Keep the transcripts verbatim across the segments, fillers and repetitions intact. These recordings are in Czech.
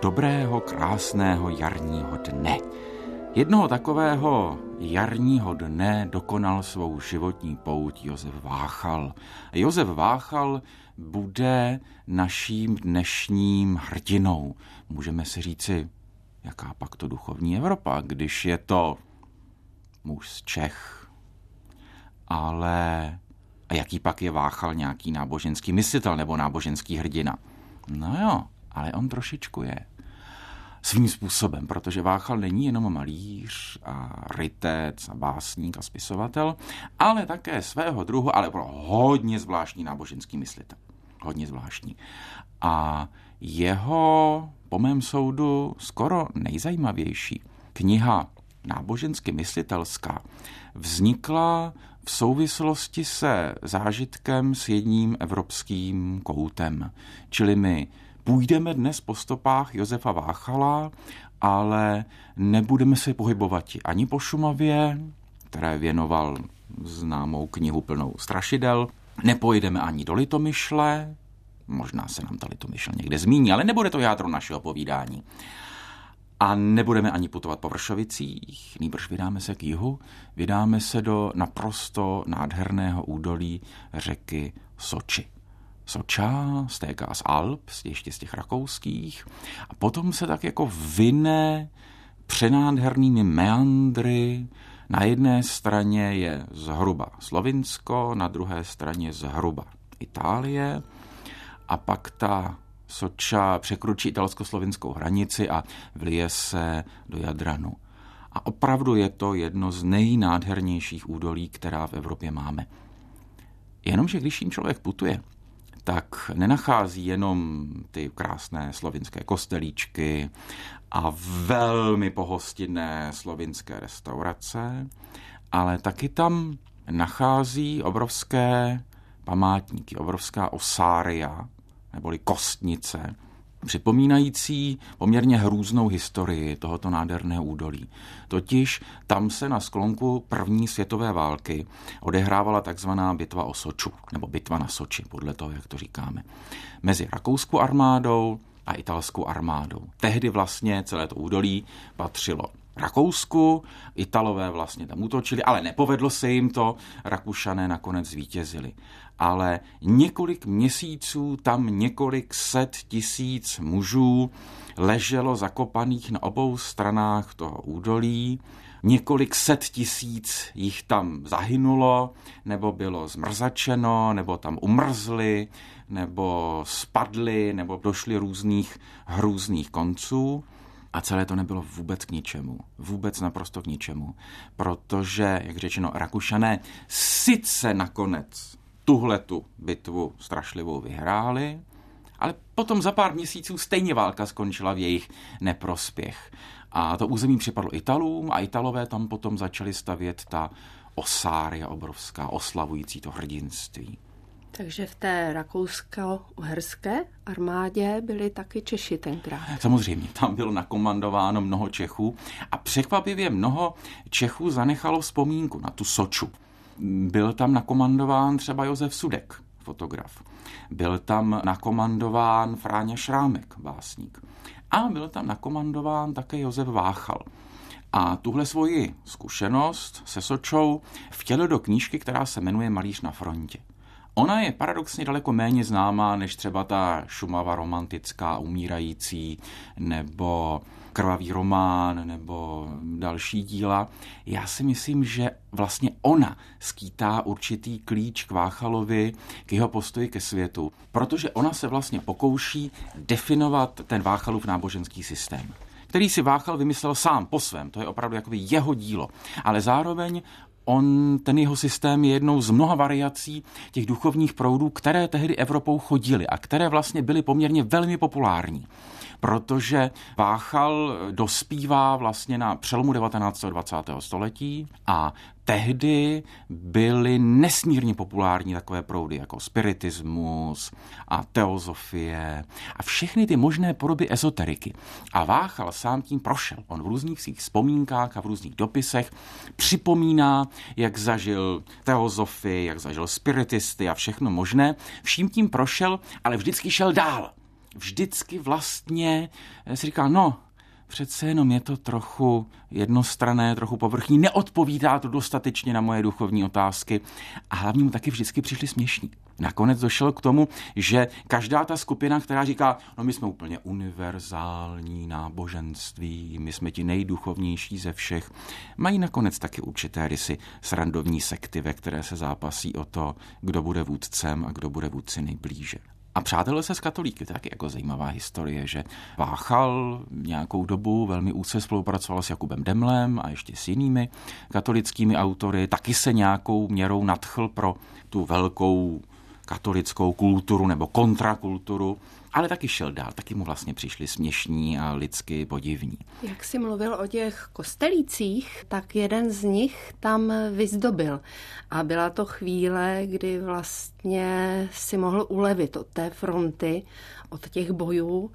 dobrého, krásného jarního dne. Jednoho takového jarního dne dokonal svou životní pouť Josef Váchal. Josef Váchal bude naším dnešním hrdinou. Můžeme si říci, jaká pak to duchovní Evropa, když je to muž z Čech. Ale a jaký pak je Váchal nějaký náboženský myslitel nebo náboženský hrdina? No jo, ale on trošičku je. Svým způsobem, protože Váchal není jenom malíř a rytec a básník a spisovatel, ale také svého druhu, ale pro hodně zvláštní náboženský myslitel. Hodně zvláštní. A jeho, po mém soudu, skoro nejzajímavější kniha nábožensky myslitelská vznikla v souvislosti se zážitkem s jedním evropským koutem. Čili my půjdeme dnes po stopách Josefa Váchala, ale nebudeme se pohybovat ani po Šumavě, které věnoval známou knihu plnou strašidel, nepojedeme ani do Litomyšle, možná se nám ta Litomyšl někde zmíní, ale nebude to jádro našeho povídání. A nebudeme ani putovat po Vršovicích, nýbrž vydáme se k jihu, vydáme se do naprosto nádherného údolí řeky Soči. Soča stéká z Alp, ještě z těch rakouských, a potom se tak jako vyne přenádhernými meandry. Na jedné straně je zhruba Slovinsko, na druhé straně zhruba Itálie a pak ta Soča překročí italsko-slovinskou hranici a vlije se do Jadranu. A opravdu je to jedno z nejnádhernějších údolí, která v Evropě máme. Jenomže když jim člověk putuje, tak nenachází jenom ty krásné slovinské kostelíčky a velmi pohostinné slovinské restaurace, ale taky tam nachází obrovské památníky, obrovská osária, neboli kostnice, připomínající poměrně hrůznou historii tohoto nádherného údolí. Totiž tam se na sklonku první světové války odehrávala takzvaná bitva o Soču, nebo bitva na Soči, podle toho, jak to říkáme, mezi rakouskou armádou a italskou armádou. Tehdy vlastně celé to údolí patřilo Rakousku, Italové vlastně tam útočili, ale nepovedlo se jim to, Rakušané nakonec zvítězili. Ale několik měsíců tam několik set tisíc mužů leželo zakopaných na obou stranách toho údolí. Několik set tisíc jich tam zahynulo, nebo bylo zmrzačeno, nebo tam umrzli, nebo spadli, nebo došli různých hrůzných konců. A celé to nebylo vůbec k ničemu. Vůbec naprosto k ničemu. Protože, jak řečeno, Rakušané sice nakonec tuhletu bitvu strašlivou vyhráli, ale potom za pár měsíců stejně válka skončila v jejich neprospěch. A to území připadlo Italům a Italové tam potom začali stavět ta osária obrovská, oslavující to hrdinství. Takže v té rakousko-uherské armádě byli taky Češi tenkrát. Samozřejmě, tam bylo nakomandováno mnoho Čechů a překvapivě mnoho Čechů zanechalo vzpomínku na tu Soču. Byl tam nakomandován třeba Josef Sudek, fotograf. Byl tam nakomandován Fráňa Šrámek, básník. A byl tam nakomandován také Josef Váchal. A tuhle svoji zkušenost se Sočou vtělil do knížky, která se jmenuje Malíř na frontě. Ona je paradoxně daleko méně známá než třeba ta Šumava romantická, umírající, nebo Krvavý román, nebo další díla. Já si myslím, že vlastně ona skýtá určitý klíč k Váchalovi, k jeho postoji ke světu, protože ona se vlastně pokouší definovat ten Váchalův náboženský systém, který si Váchal vymyslel sám po svém, to je opravdu jakoby jeho dílo, ale zároveň on, ten jeho systém je jednou z mnoha variací těch duchovních proudů, které tehdy Evropou chodily a které vlastně byly poměrně velmi populární. Protože Váchal dospívá vlastně na přelomu devatenáctého a dvacátého století a tehdy byly nesmírně populární takové proudy jako spiritismus a teozofie a všechny ty možné podoby ezoteriky. A Váchal sám tím prošel. On v různých svých vzpomínkách a v různých dopisech připomíná, jak zažil teozofii, jak zažil spiritisty a všechno možné. Vším tím prošel, ale vždycky šel dál. vždycky vlastně si říkal, no, přece jenom je to trochu jednostranné, trochu povrchní, neodpovídá to dostatečně na moje duchovní otázky a hlavně mu taky vždycky přišli směšní. Nakonec došel k tomu, že každá ta skupina, která říká, no my jsme úplně univerzální náboženství, my jsme ti nejduchovnější ze všech, mají nakonec taky určité rysy srandovní sekty, ve které se zápasí o to, kdo bude vůdcem a kdo bude vůdci nejblíže. A přátelé se s katolíky, to je taky jako zajímavá historie, že Váchal nějakou dobu velmi úzce spolupracoval s Jakubem Demlem a ještě s jinými katolickými autory, taky se nějakou měrou nadchl pro tu velkou katolickou kulturu nebo kontrakulturu, ale taky šel dál, taky mu vlastně přišli směšní a lidsky podivní. Jak jsi mluvil o těch kostelících, tak jeden z nich tam vyzdobil. A byla to chvíle, kdy vlastně si mohl ulevit od té fronty, od těch bojů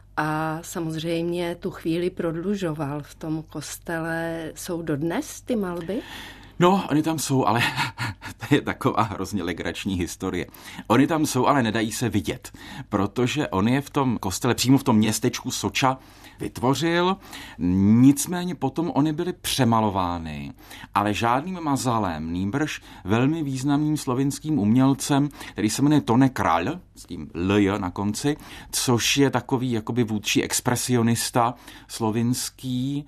a samozřejmě tu chvíli prodlužoval. V tom kostele jsou dodnes ty malby? No, oni tam jsou, ale to je taková hrozně legrační historie. Oni tam jsou, ale nedají se vidět, protože on je v tom kostele, přímo v tom městečku Soča, vytvořil, nicméně potom oni byly přemalovány, ale žádným mazalem, nýbrž velmi významným slovinským umělcem, který se jmenuje Tone Král, s tím L na konci, což je takový jakoby vůdčí expresionista slovinský.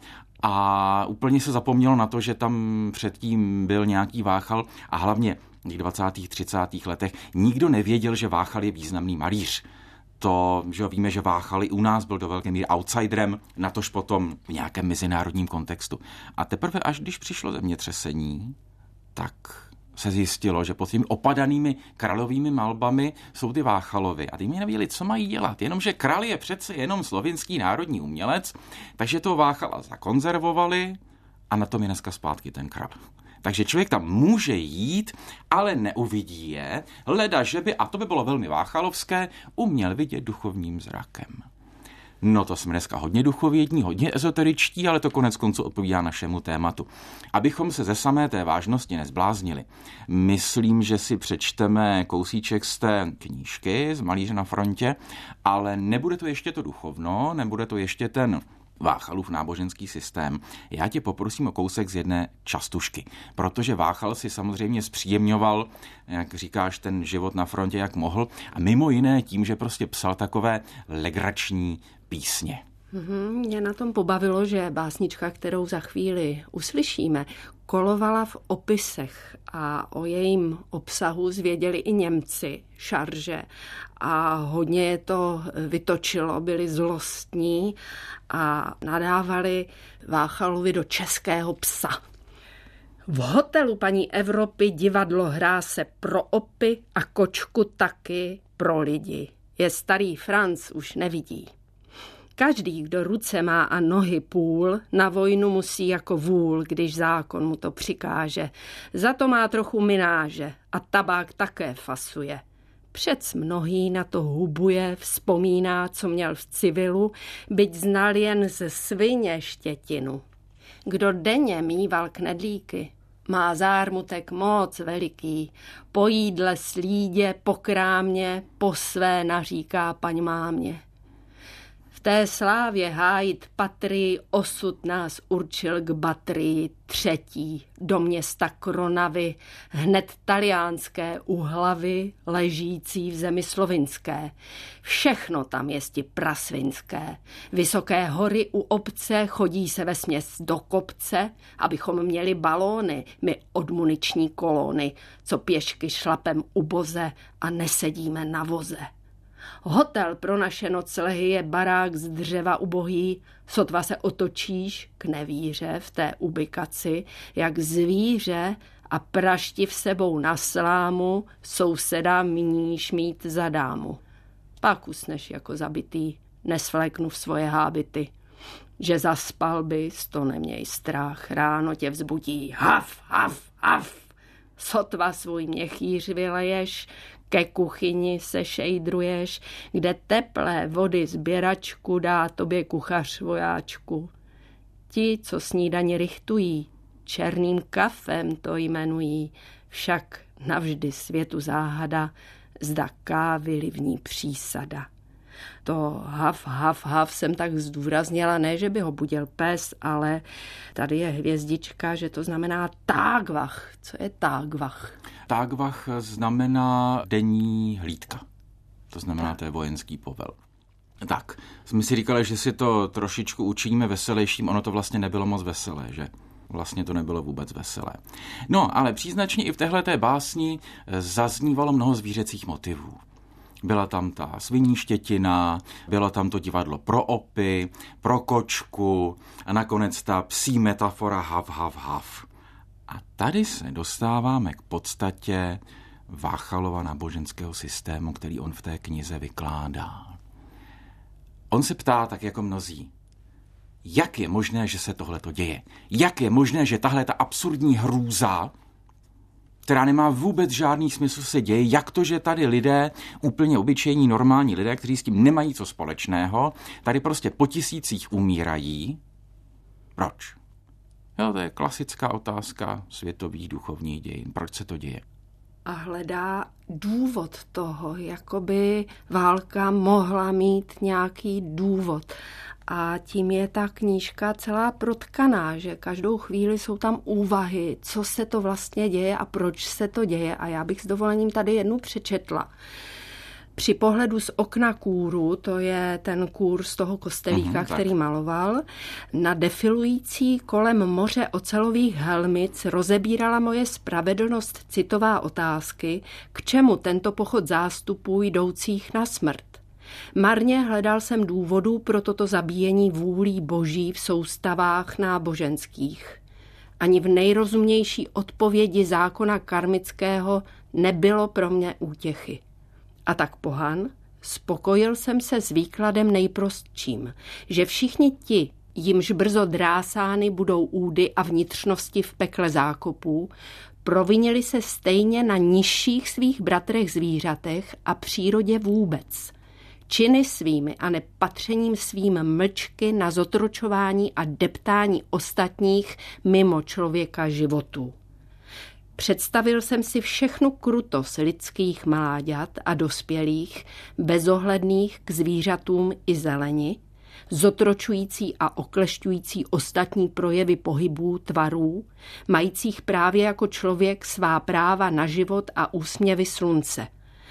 A úplně se zapomnělo na to, že tam předtím byl nějaký Váchal a hlavně v dvacátých třicátých letech nikdo nevěděl, že Váchal je významný malíř. To, že víme, že Váchal i u nás byl do velké míry outsiderem, natož potom v nějakém mezinárodním kontextu. A teprve až když přišlo zemětřesení, tak se zjistilo, že pod těmi opadanými královými malbami jsou ty Váchalovy. A ty mi nevěděli, co mají dělat. Jenomže král je přece jenom slovinský národní umělec, takže toho Váchala zakonzervovali a na tom je dneska zpátky ten král. Takže člověk tam může jít, ale neuvidí je, leda, že by, a to by bylo velmi váchalovské, uměl vidět duchovním zrakem. No to jsme dneska hodně duchovědní, hodně ezoteričtí, ale to konec konců odpovídá našemu tématu. Abychom se ze samé té vážnosti nezbláznili, myslím, že si přečteme kousíček z té knížky z Malíře na frontě, ale nebude to ještě to duchovno, nebude to ještě ten Váchalův náboženský systém. Já tě poprosím o kousek z jedné častušky, protože Váchal si samozřejmě zpříjemňoval, jak říkáš, ten život na frontě, jak mohl, a mimo jiné tím, že prostě psal takové legrační písně. Mě na tom pobavilo, že básnička, kterou za chvíli uslyšíme, kolovala v opisech a o jejím obsahu zvěděli i Němci, šarže, a hodně je to vytočilo, byli zlostní a nadávali Váchalovi do českého psa. V hotelu paní Evropy divadlo hrá se pro opy a kočku taky pro lidi. Je starý Franc už nevidí. Každý, kdo ruce má a nohy půl, na vojnu musí jako vůl, když zákon mu to přikáže. Za to má trochu mináže a tabák také fasuje. Přec mnohý na to hubuje, vzpomíná, co měl v civilu, byť znal jen ze svině štětinu. Kdo denně mýval knedlíky, má zármutek moc veliký. Po jídle slídě, po krámě, po své naříká paň mámě. V té slávě hájit patrii osud nás určil k Batrii třetí do města Kronavy, hned taliánské u hlavy, ležící v zemi slovinské. Všechno tam jesti prasvinské. Vysoké hory u obce, chodí se vesměs do kopce, abychom měli balóny, my od muniční kolony, co pěšky šlapem u boze a nesedíme na voze. Hotel pro naše noclehy je barák z dřeva ubohý, sotva se otočíš k nevíře v té ubikaci, jak zvíře a praštiv sebou na slámu souseda míníš mít za dámu. Pak usneš jako zabitý, nesvléknu v svoje hábity. Že zaspal bys, to neměj strach, ráno tě vzbudí haf, haf, haf. Sotva svůj měchýř vyleješ, ke kuchyni se šejdruješ, kde teplé vody sběračku dá tobě kuchař vojáčku. Ti, co snídaně rychtují, černým kafem to jmenují, však navždy světu záhada, zda kávy livní přísada. To hav, hav, hav jsem tak zdůraznila, ne, že by ho budil pes, ale tady je hvězdička, že to znamená tágvach. Co je tágvach? Tágvach znamená denní hlídka. To znamená, to je vojenský povel. Tak, jsme si říkali, že si to trošičku učiníme veselějším, ono to vlastně nebylo moc veselé, že? Vlastně to nebylo vůbec veselé. No, ale příznačně i v téhleté básni zaznívalo mnoho zvířecích motivů. Byla tam ta svinní štětina, bylo tam to divadlo pro opy, pro kočku a nakonec ta psí metafora hav, hav, hav. A tady se dostáváme k podstatě Váchalova náboženského systému, který on v té knize vykládá. On se ptá, tak jako mnozí, jak je možné, že se tohleto děje? Jak je možné, že tahle ta absurdní hrůza, která nemá vůbec žádný smysl, se děje, jak to, že tady lidé, úplně obyčejní, normální lidé, kteří s tím nemají co společného, tady prostě po tisících umírají? Proč? Jo, to je klasická otázka světových duchovních dějin. Proč se to děje? A hledá důvod toho, jako by válka mohla mít nějaký důvod. A tím je ta knížka celá protkaná, že každou chvíli jsou tam úvahy, co se to vlastně děje a proč se to děje. A já bych s dovolením tady jednu přečetla. Při pohledu z okna kůru, to je ten kůr z toho kostelíka, mm-hmm, který maloval, na defilující kolem moře ocelových helmic rozebírala moje spravedlnost citová otázky, k čemu tento pochod zástupů jdoucích na smrt. Marně hledal jsem důvodů pro toto zabíjení vůlí boží v soustavách náboženských. Ani v nejrozumnější odpovědi zákona karmického nebylo pro mě útěchy. A tak pohan, spokojil jsem se s výkladem nejprostším, že všichni ti, jimž brzo drásány budou údy a vnitřnosti v pekle zákopů, provinili se stejně na nižších svých bratrech zvířatech a přírodě vůbec. Činy svými a nepatřením svým mlčky na zotročování a deptání ostatních mimo člověka životů. Představil jsem si všechnu krutost lidských mláďat a dospělých, bezohledných k zvířatům i zeleni, zotročující a oklešťující ostatní projevy pohybů, tvarů, majících právě jako člověk svá práva na život a úsměvy slunce.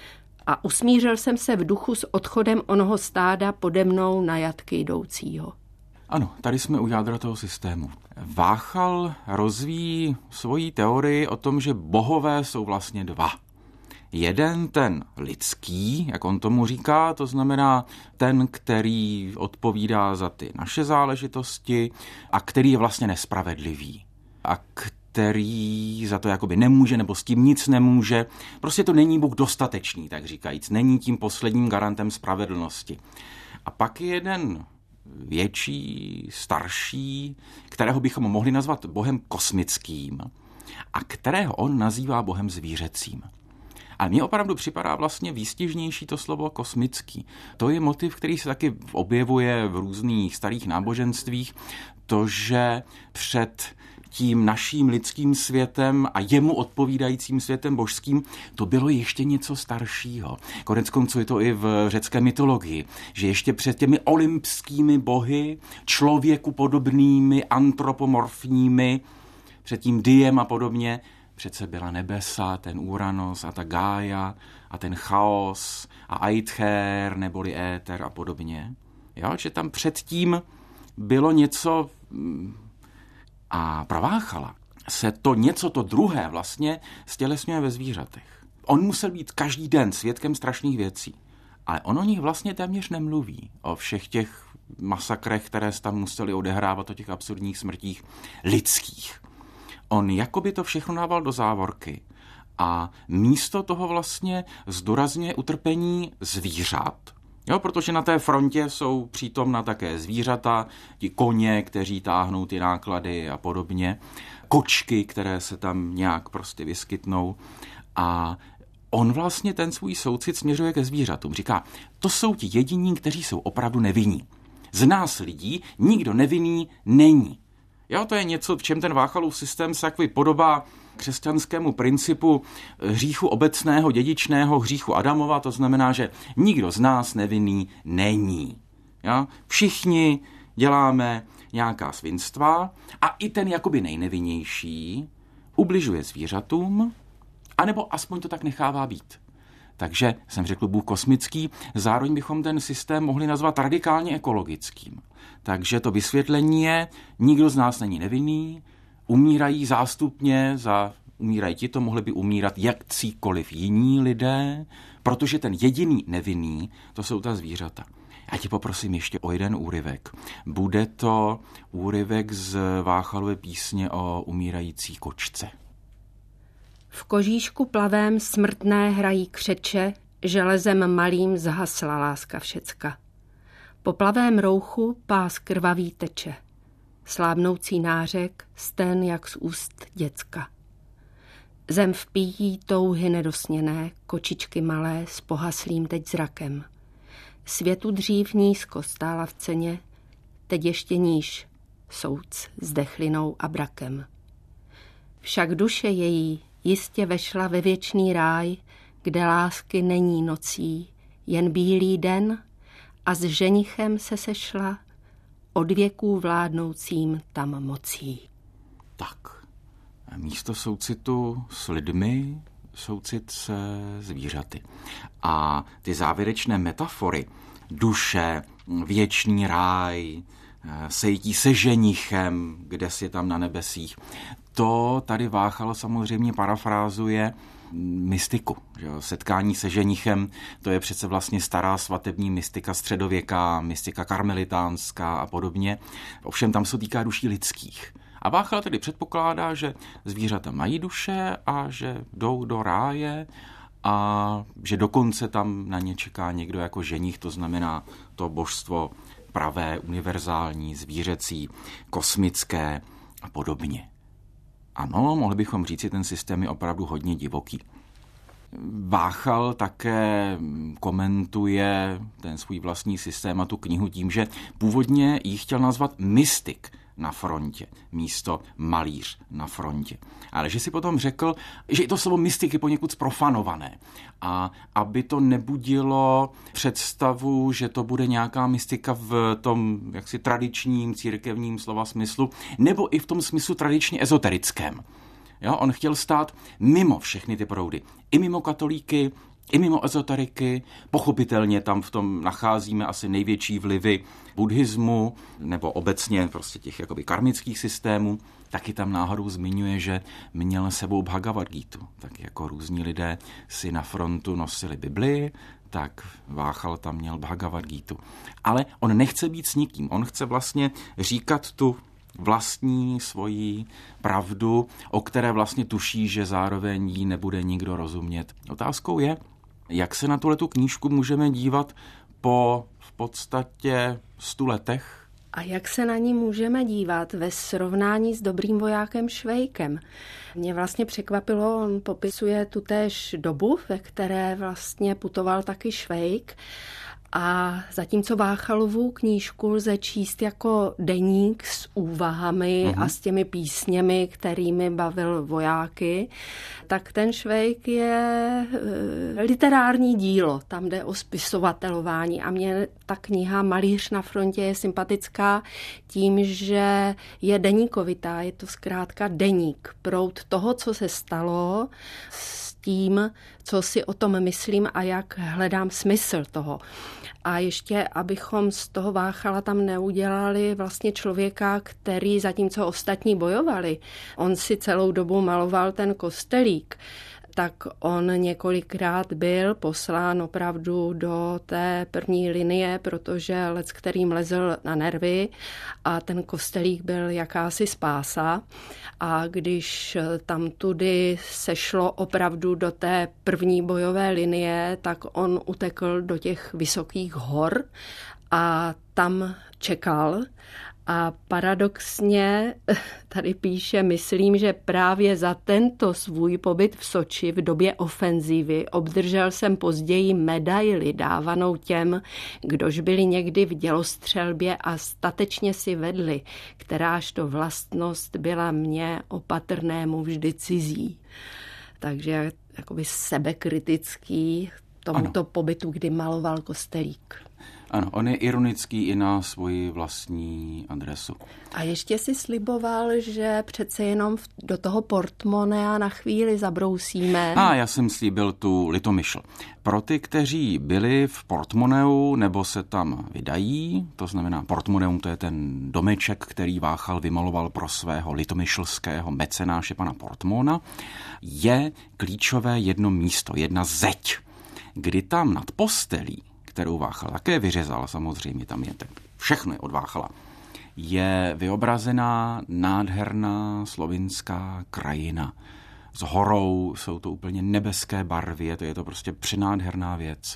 A usmířil jsem se v duchu s odchodem onoho stáda pode mnou na jatky jdoucího. Ano, tady jsme u jádra toho systému. Váchal rozvíjí svoji teorii o tom, že bohové jsou vlastně dva. Jeden ten lidský, jak on tomu říká, to znamená ten, který odpovídá za ty naše záležitosti a který je vlastně nespravedlivý. A který za to jakoby nemůže nebo s tím nic nemůže. Prostě to není Bůh dostatečný, tak říkajíc. Není tím posledním garantem spravedlnosti. A pak je jeden větší, starší, kterého bychom mohli nazvat bohem kosmickým a kterého on nazývá bohem zvířecím. A mně opravdu připadá vlastně výstižnější to slovo kosmický. To je motiv, který se taky objevuje v různých starých náboženstvích, to, že před tím naším lidským světem a jemu odpovídajícím světem božským, to bylo ještě něco staršího. Koneckonců je to i v řecké mytologii, že ještě před těmi olympskými bohy, člověku podobnými, antropomorfními, před tím Diem a podobně, přece byla nebesa, ten Uranos a ta Gája a ten chaos a Aitcher neboli éter a podobně. Jo, že tam předtím bylo něco. A pro Váchala se to něco, to druhé vlastně stělesňuje ve zvířatech. On musel být každý den svědkem strašných věcí, ale on o nich vlastně téměř nemluví. O všech těch masakrech, které se tam museli odehrávat, o těch absurdních smrtích lidských. On jakoby to všechno dával do závorky a místo toho vlastně zdůrazňuje utrpení zvířat. Jo, protože na té frontě jsou přítomna také zvířata, ti koně, kteří táhnou ty náklady a podobně, kočky, které se tam nějak prostě vyskytnou. A on vlastně ten svůj soucit směřuje ke zvířatům. Říká, to jsou ti jediní, kteří jsou opravdu nevinní. Z nás lidí nikdo nevinný není. Jo, to je něco, v čem ten Váchalův systém se takový podobá křesťanskému principu hříchu obecného, dědičného, hříchu Adamova, to znamená, že nikdo z nás nevinný není. Ja? Všichni děláme nějaká svinstva a i ten jakoby nejnevinnější ubližuje zvířatům, anebo aspoň to tak nechává být. Takže jsem řekl Bůh kosmický, zároveň bychom ten systém mohli nazvat radikálně ekologickým. Takže to vysvětlení je, nikdo z nás není nevinný, umírají zástupně, za, umírají ti, to mohli by umírat jakcíkoliv jiní lidé, protože ten jediný nevinný, to jsou ta zvířata. Já tě poprosím ještě o jeden úryvek. Bude to úryvek z Váchalovy písně o umírající kočce. V kožíšku plavém smrtné hrají křeče, železem malým zhasla láska všecka. Po plavém rouchu pás krvavý teče, slábnoucí nářek, stén jak z úst děcka. Zem vpíjí touhy nedosněné, kočičky malé s pohaslým teď zrakem. Světu dřív nízko stála v ceně, teď ještě níž, souc s dechlinou a brakem. Však duše její jistě vešla ve věčný ráj, kde lásky není nocí, jen bílý den, a s ženichem se sešla od věků vládnoucím tam mocí. Tak, místo soucitu s lidmi, soucit se zvířaty. A ty závěrečné metafory, duše, věčný ráj, sejítí se ženichem, kde si tam na nebesích, to tady Váchal samozřejmě parafrázuje mystiku. Že? Setkání se ženichem, to je přece vlastně stará svatební mystika středověká, mystika karmelitánská a podobně. Ovšem tam se týká duší lidských. A Váchal tedy předpokládá, že zvířata mají duše a že jdou do ráje a že dokonce tam na ně čeká někdo jako ženich, to znamená to božstvo pravé, univerzální, zvířecí, kosmické a podobně. Ano, mohli bychom říct, že ten systém je opravdu hodně divoký. Váchal také komentuje ten svůj vlastní systém a tu knihu tím, že původně ji chtěl nazvat mystik na frontě, místo malíř na frontě. Ale že si potom řekl, že i to slovo mystik je poněkud zprofanované. A aby to nebudilo představu, že to bude nějaká mystika v tom jaksi tradičním církevním slova smyslu, nebo i v tom smyslu tradičně ezoterickém. Jo, on chtěl stát mimo všechny ty proudy. I mimo katolíky, i mimo ezoteriky. Pochopitelně tam v tom nacházíme asi největší vlivy buddhismu nebo obecně prostě těch jakoby karmických systémů. Taky tam náhodou zmiňuje, že měl sebou Bhagavad Gítu. Tak jako různí lidé si na frontu nosili Bibli, tak Váchal tam měl Bhagavad Gítu. Ale on nechce být s nikým. On chce vlastně říkat tu vlastní svoji pravdu, o které vlastně tuší, že zároveň jí nebude nikdo rozumět. Otázkou je, jak se na tuhletu knížku můžeme dívat po v podstatě stu letech. A jak se na ní můžeme dívat ve srovnání s Dobrým vojákem Švejkem? Mě vlastně překvapilo, on popisuje tutéž dobu, ve které vlastně putoval taky Švejk. A zatímco Váchalovu knížku lze číst jako deník s úvahami uh-huh. a s těmi písněmi, kterými bavil vojáky, tak ten Švejk je e, literární dílo. Tam jde o spisovatelování a mně ta kniha Malíř na frontě je sympatická tím, že je deníkovitá. Je to zkrátka deník, proud toho, co se stalo, s tím, co si o tom myslím a jak hledám smysl toho. A ještě, abychom z toho Váchala tam neudělali vlastně člověka, který zatímco ostatní bojovali, on si celou dobu maloval ten kostelík, tak on několikrát byl poslán opravdu do té první linie, protože lec, kterým lezl na nervy a ten kostelík byl jakási spása. A když tam tudy sešlo opravdu do té první bojové linie, tak on utekl do těch vysokých hor a tam čekal A paradoxně tady píše, myslím, že právě za tento svůj pobyt v Soči v době ofenzívy obdržel jsem později medaili dávanou těm, kdož byli někdy v dělostřelbě a statečně si vedli, kteráž to vlastnost byla mně opatrnému vždy cizí. Takže jakoby sebekritický tomuto ano. pobytu, kdy maloval kostelík. Ano, on je ironický i na svoji vlastní adresu. A ještě si sliboval, že přece jenom do toho portmonea na chvíli zabrousíme. A já jsem slíbil tu Litomyšl. Pro ty, kteří byli v Portmoneu nebo se tam vydají, to znamená Portmoneum, to je ten domeček, který Váchal vymaloval pro svého litomyšlského mecenáše pana Portmona, je klíčové jedno místo, jedna zeď, kdy tam nad postelí, kterou Váchal také vyřezal, samozřejmě tam je tak, všechno je od Váchala, je vyobrazená nádherná slovinská krajina. S horou jsou to úplně nebeské barvy, je to, je to prostě přenádherná věc.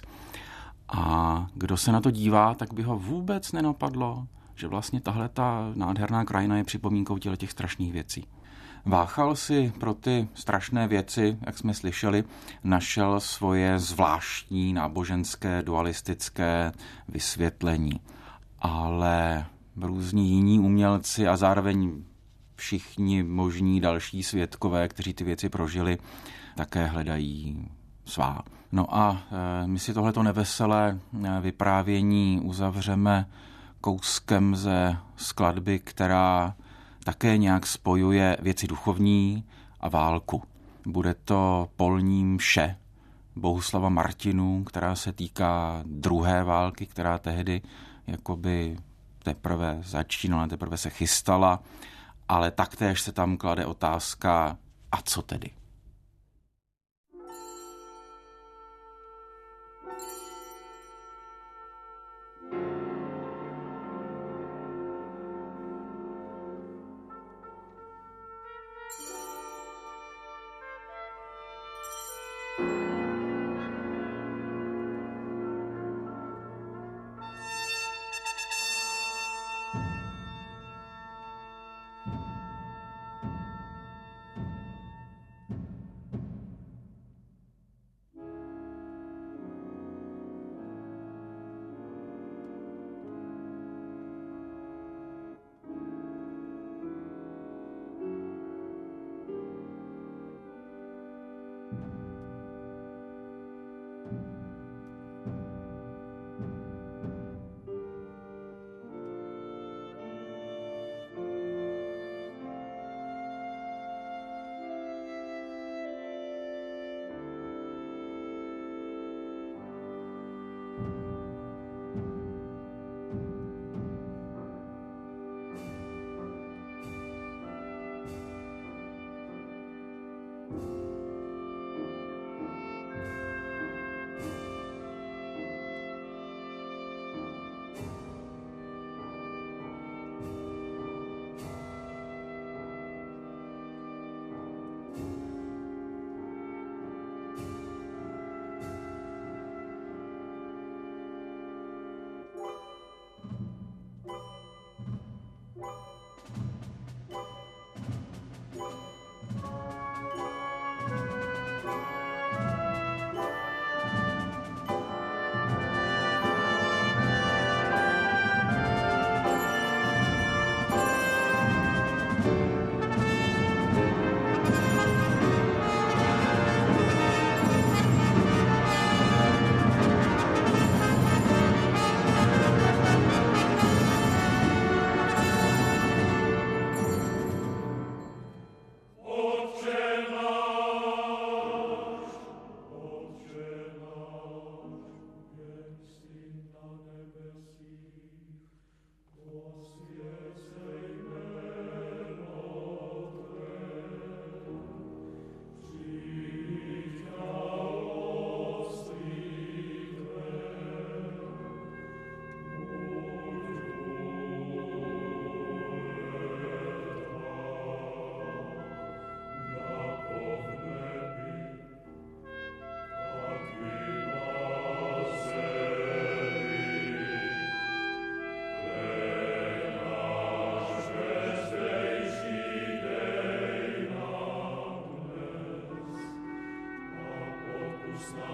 A kdo se na to dívá, tak by ho vůbec nenapadlo, že vlastně tahle ta nádherná krajina je připomínkou těch strašných věcí. Váchal si pro ty strašné věci, jak jsme slyšeli, našel svoje zvláštní náboženské dualistické vysvětlení. Ale různí jiní umělci a zároveň všichni možní další svědkové, kteří ty věci prožili, také hledají svá. No a my si tohleto neveselé vyprávění uzavřeme kouskem ze skladby, která také nějak spojuje věci duchovní a válku. Bude to polní mše Bohuslava Martinů, která se týká druhé války, která tehdy jakoby teprve začínala, teprve se chystala, ale taktéž se tam klade otázka, a co tedy? Zná